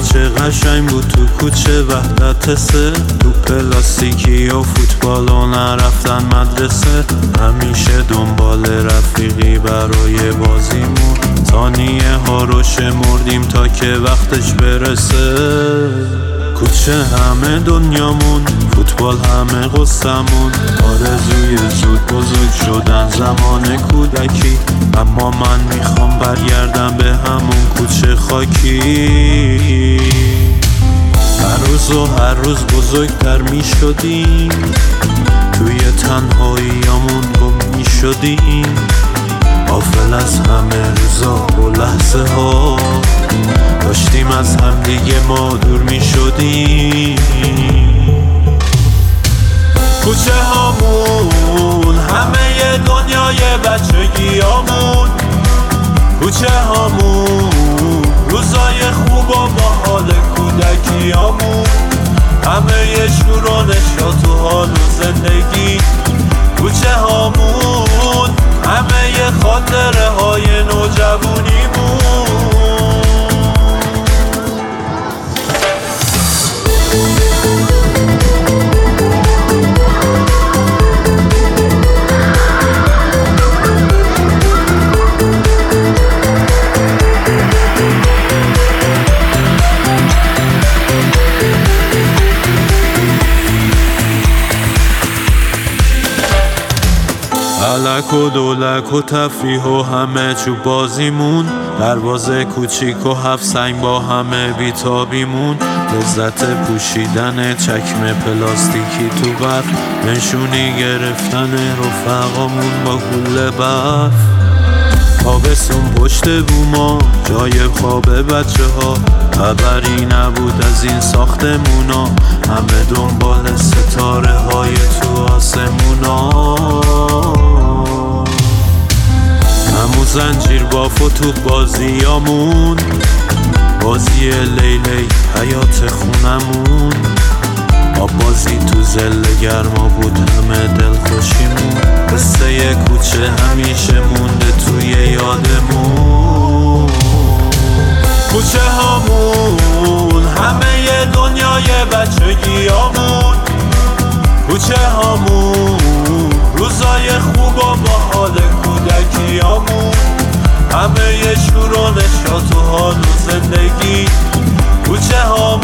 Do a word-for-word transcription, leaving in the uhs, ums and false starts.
چه قشنگ بود تو کوچه وحدت سه، تو پلاستیکی و فوتبال و نرفتن مدرسه. همیشه دنبال رفیقی برای بازیمون، ثانیه ها رو شمردیم تا که وقتش برسه. کوچه همه دنیامون، فوتبال همه قصمون، آرزوی زود بزرگ شدن زمان کودکی. اما من میخوام برگردم به همون کوچه خاکی. هر روز و هر روز بزرگتر میشدیم، توی تنهاییامون گم میشدیم، غافل از همه روزا و لحظه ها، داشتیم از همدیگه ما دور می شدیم. کوچه هامون همه دنیای بچگیامون، کوچه هامون روزای خوب و باحال کودکیامون، همه شور و نشاط و حال و زندگی. کوچه هامون همه خاطره های نوجوانیمون. علک و دولک و تفریح و همه چوب بازیمون، دروازه کوچیک و هفت سنگ با همه بیتابیمون، لذت پوشیدن چکمه پلاستیکی تو برف، نشونی گرفتن رفقامون با گل برف. تابستون پشت بوما جای خواب بچه ها، خبری نبود از این ساختمونا، همه دنبال ستاره های تو آسمونا. همون زنجیر باف و توپ بازیامون، بازی لیلی حیات خونمون، آب بازی تو زل گرما بود همه دلخوشیمون. قصه کوچه همیشه مونده توی یادمون. کوچه هامون همه دنیای بچگیامون، کوچه هامون روزای خوب و باحال کودکیامون، همه شور و نشاط و حال و زندگی. کوچه هامون